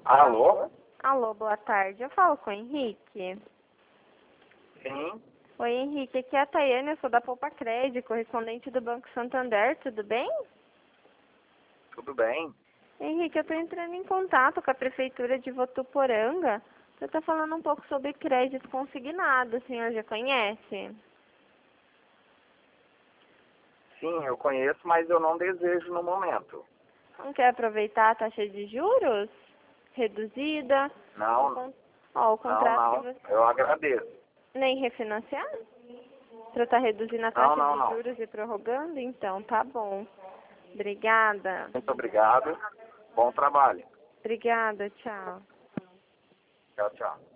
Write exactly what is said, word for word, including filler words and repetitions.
Alô? Alô, boa tarde. Eu falo com o Henrique. Sim, Oi, Henrique. Aqui é a Tayane, eu sou da Poupa Crédito, correspondente do Banco Santander. Tudo bem? tudo bem. Henrique, eu estou entrando em contato com a Prefeitura de Votuporanga. Eu estou falando um pouco sobre crédito consignado. O senhor já conhece? Sim, eu conheço, mas eu não desejo no momento. Não quer aproveitar a taxa de juros reduzida? Não, O con- Ó, o não, contrato que não. você... Eu agradeço. Nem refinanciar? Para estar reduzindo a Não, taxa não, de não. juros e prorrogando? Então, tá bom. Obrigada. Muito obrigado. Bom trabalho. Obrigada, tchau. Tchau, tchau.